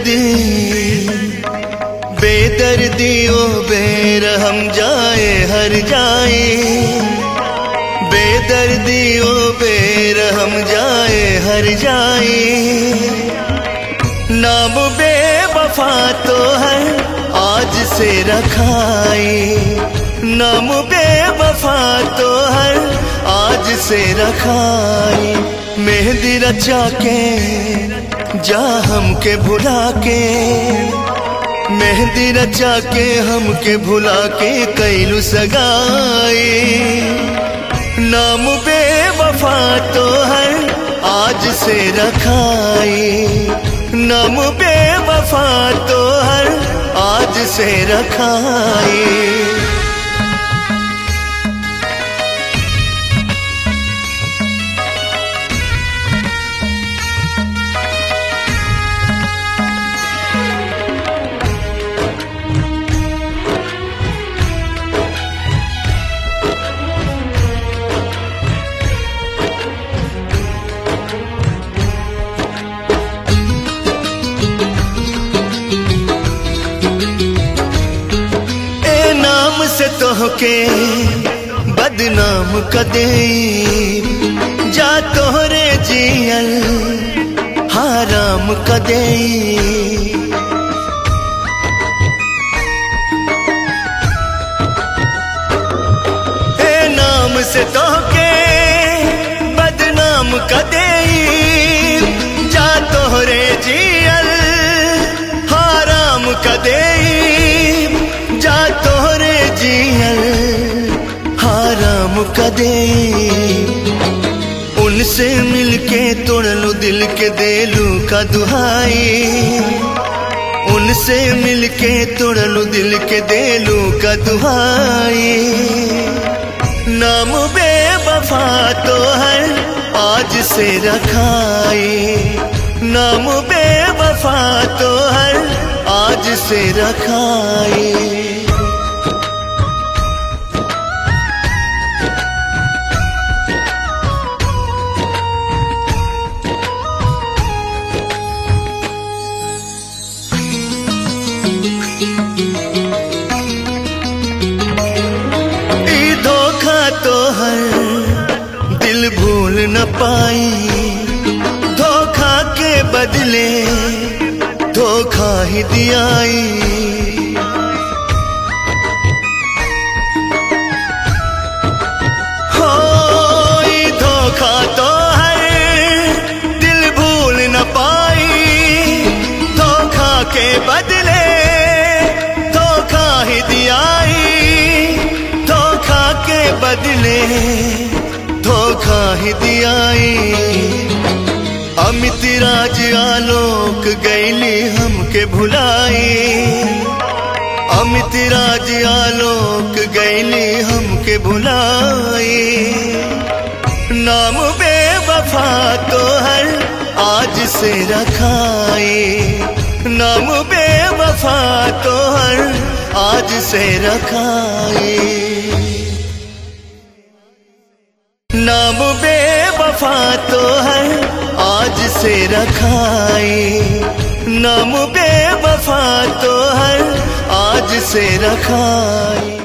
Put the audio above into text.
बेदर्दी बेदर्दी ओ बेरहम जाए हर जाए, बेदर्दी ओ बेरहम जाए हर जाए। नाम बेवफा तो है आज से रखाए, नाम बेवफा तो है आज से रखाए। मेहंदी रचा के जा हमके भुला के, मेहंदी रचा के हमके भुला के कैलू सगाई। नाम बेवफा तो है आज से रखाई, नाम बेवफा तो है आज से रखाई। से तोहके बदनाम कदे जा तोहरे जियल हराम कदे। ए नाम से तोहके बदनाम कदे जा तोहरे जियल हराम कदे, जा तोहरे जियल हराम कदे। उनसे मिलके तोड़लू दिल के देलू का दुहाई, उनसे मिलके तोड़लू दिल के देलू का दुहाई। नाम बेवफा तो है आज से रखाई, नाम बेवफा तो है आज से रखाई। दिल भूल न पाई, धोखा के बदले धोखा ही दियाई। हो धोखा तो है दिल भूल न पाई, धोखा के बदले धोखा ही दियाई, धोखा के बदले धोखा ही दियाई। अमित राज आलोक गैली हमके भुलाई, अमित राज आलोक गैली हमके भुलाई। नाम बेवफा तो है आज से रखाई, नाम बेवफा तो है आज से रखाई। नाम बेवफा तो है आज से रखाई, नाम बेवफा तो है आज से रखाई।